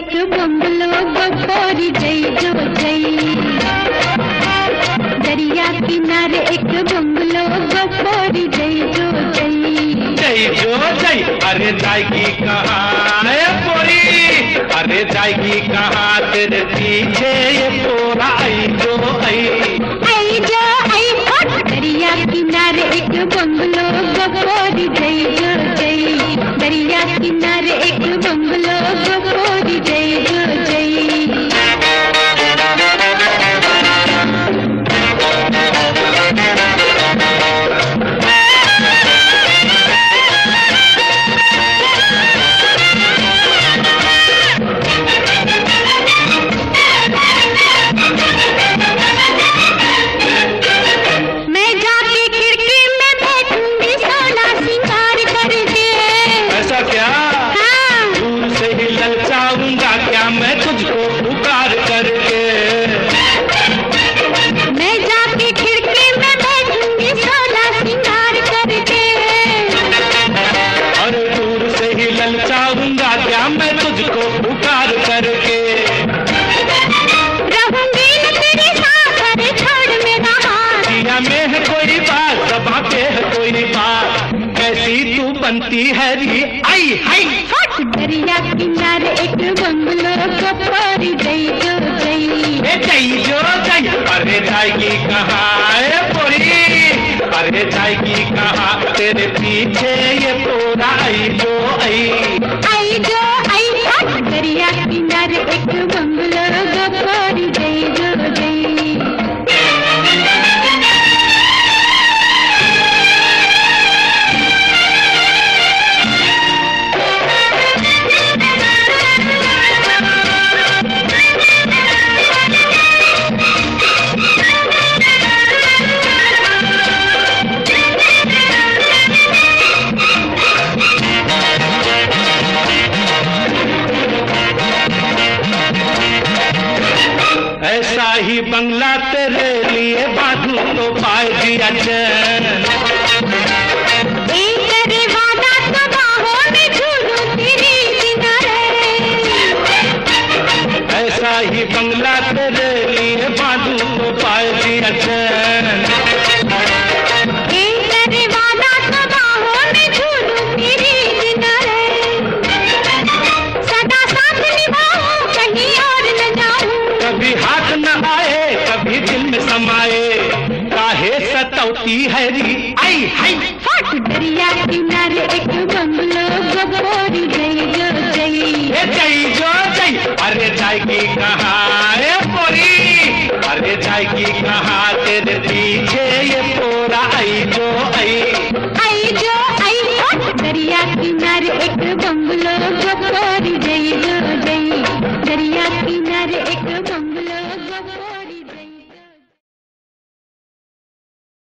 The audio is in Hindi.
एक बंगलो गोरी जई जो जई। दरिया किनारे एक बंगलो गोरी जई जो जई। जई जो जई अरे जाएगी कहाँ है पोरी, अरे जाएगी कहाँ तेरे पीछे ये पोरा आई जो आई। आई जो आई दरिया किनारे एक बंगलो गोरी जई जो जई। दरिया किनारे एक बंगलो गोरी जई जो जई। मैं तुझको पुकार करके मैं जाके खिड़की में बैठूंगी सोलह सिंगार करके। और दूर से ही ललचाऊंगा क्या मैं तुझको पुकार करके। रहूंगी न तेरे साथ अरे छोड़ मेरा हाथ। दिया में है कोई बात जबां पे है कोई बात, कैसी तू बनती है री आई हाई। दरिया किनारे एक बंगलो गोरी जई जो जई। जई जो जई अरे जाएगी कहाँ है पोरी, अरे जाएगी कहाँ तेरे पीछे ये पोरा आई जो आई। आई जो आई दरिया किनारे एक बंगलो गोरी जई जो जई। ऐसा ही बंगला तेरे लिए बांधू तो पाए दिया चैन। एक करे वादा तो बाहों में झूलूं तेरे किनारे। ऐसा ही बंगला तेरे लिए बांधू तो पाए दिया चैन। एक करे वादा तो बाहों में झूलूं तेरे किनारे। सदा साथ निभाऊं कहीं और न जाऊं। कभी हाथ न आए कभी दिल में समाए, काहे सतौती है री आई हाई। दरिया किनारे एक बंगलो गोरी जई जो जई। जई जो जई अरे जाएगी कहाँ है पोरी, अरे जाएगी कहाँ तेरे पीछे ये पोरा आई जो आई। आई जो आई दरिया किनारे एक बंगलो गोरी जई जो जई। दरिया किनारे एक